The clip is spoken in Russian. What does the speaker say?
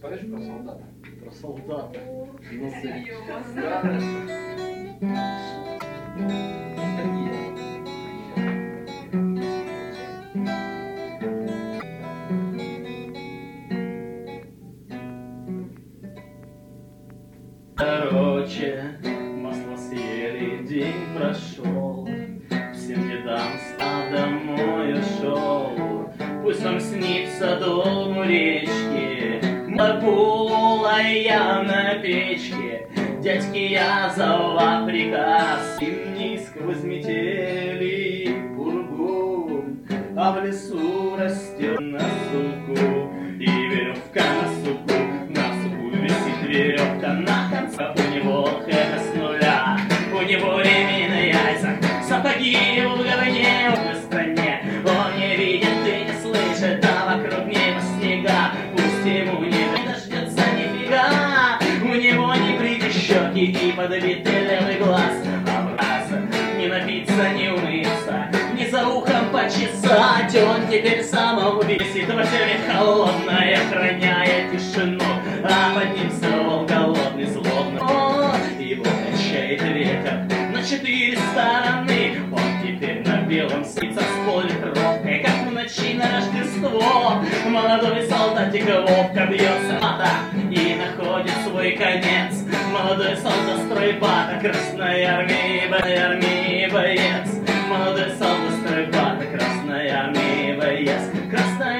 Споришь про солдата? Про солдата. Ну, короче, масло съели, день прошел, всем дедам домой ушел. Пусть вам снится дом у речки, голая на печке. Дядьки я за приказ, им сквозь метели пургу, а в лесу растет на суку и веревка на суку висит веревка на конце. У него хэта с нуля, у него ремень на яйцах, сапоги в говне в стране. Он не видит и не слышит, а вокруг него снега. Пусть ему не дождется нифига, у него не брит щеки и подбитый левый глаз. Не напиться, не умыться, не за ухом почесать. Он теперь самоубийц, висит в теле холодной, охраняя тишину, а под ним стол голодный, злобно. Его качает ветер на 4 стороны. Он теперь на белом снится с поллитровкой, как в ночи на Рождество. Молодой солдатик ловко бьется мата и находит свой конец. Молодой солдат стройбата Красной армии боец. Молодой солдат